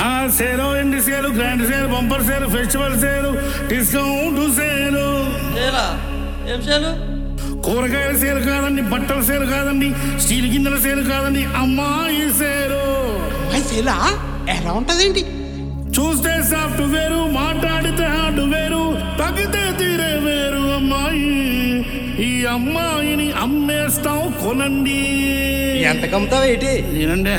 సేలు ఎండి సేలు గ్రాండ్ సేలు బంపర్ సేలు ఫెస్టివల్ సేలు డిస్కౌంట్ సేలు. ఏం సేలు? కూరగాయల సేలు కాదండి, బట్టల సేలు కాదండి, స్టీల్ గిన్నెల సేలు కాదండి, అమ్మాయి సేలు. సేలా ఎలా ఉంటదేంటి? చూస్తే సాఫ్ట్ వేరు, మాట్లాడితే హార్డ్ వేరు, తగ్గితే తీరే వేరు. అమ్మాయి ఈ అమ్మాయిని అమ్మేస్తాం కొనండి. ఎంత కమ్ముతావు ఏంటి? నేనండి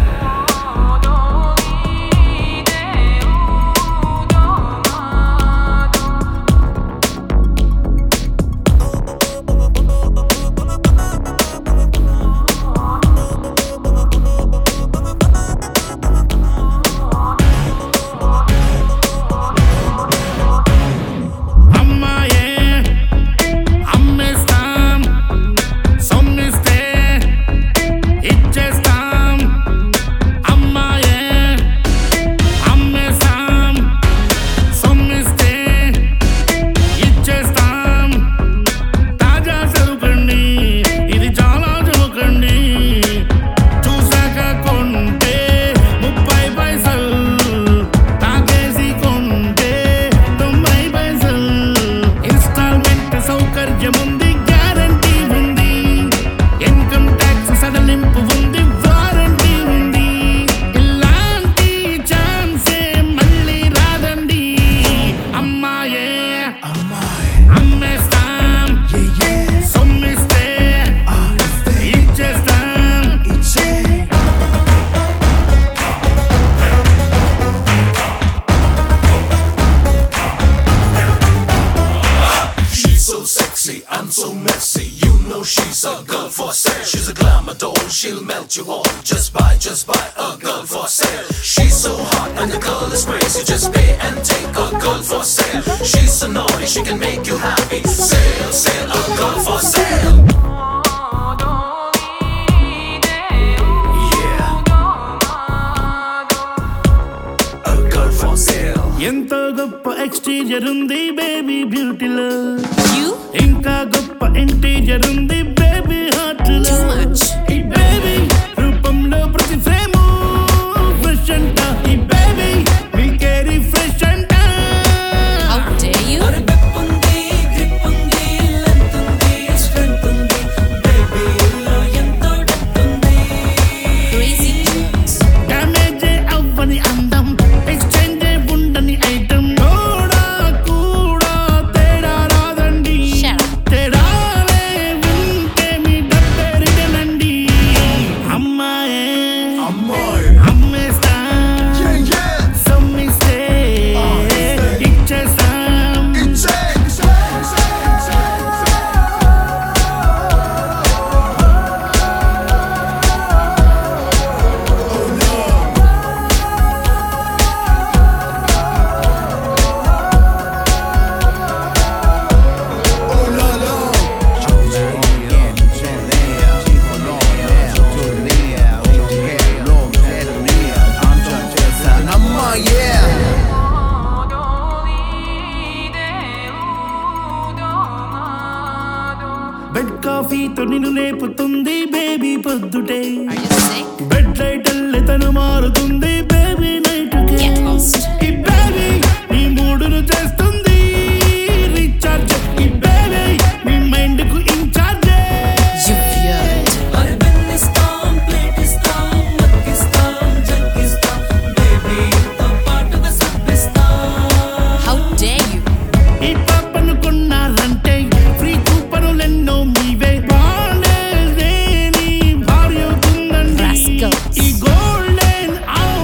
so messy, you know she's a girl for sale. She's a glamour doll, she'll melt you all. Just buy a girl for sale. She's so hot and the girl is crazy. Just pay and take a girl for sale. She's so naughty, she can make you happy. Sale, sale, a girl for sale. Yeah, a girl for sale. ఎంత గొప్ప exterior ఉంది baby బ్యూటీలో, ఇంకా గొప్ప interior ఉంది baby హార్ట్లో. ఈ baby రూపంలో ప్రతి ఫ్రేమ్ ఫ్రెష్ అంట. ఈ బేబీ మీకేరి ఫ్రెష్ అంట. డ్యామేజ్ అవ్వని అందం, ఎక్స్చేంజ్ ఉండని ఐటమ్, కూడా కూడా తేడా రాదండి. తేడాలే ఉంటే మీ డబ్బెరిగనండి. అమ్మాయే అమ్మేస్తా, సొమ్మిస్తే ఇచ్చేస్తాం. బెడ్ కాఫీతో నిన్ను లేపుతుంది బేబీ పొద్దుటే. బెడ్ లైట్ అల్లె తను మారుతుంది బేబీ నైట్ కే. ఈ బేబీ నీ మూడును చేస్తుంది రీఛార్జ్. ఈ బేబీ నీ మైండ్ కు ఇన్ఛార్జ్. ఈ పాపను కొన్నారంటే ఫ్రీ కూపనులెన్నో మీవే. బాండేజ్ దేని భార్య అవుతుందండి. ఈ గోల్డెన్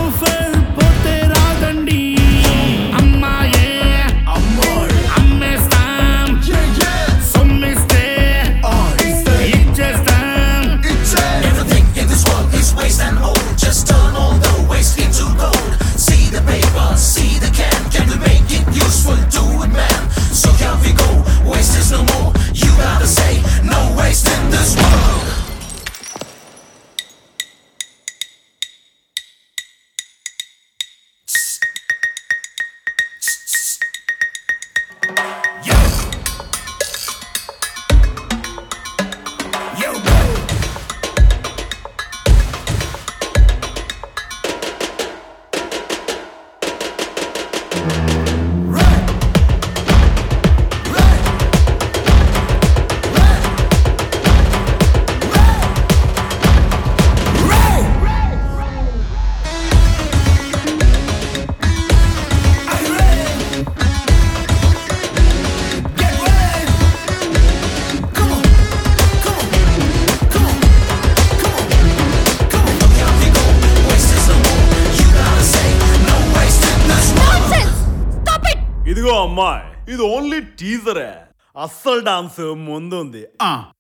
ఇదిగో అమ్మాయి, ఇది ఓన్లీ టీజరే, అస్సలు డాన్స్ ముందుంది.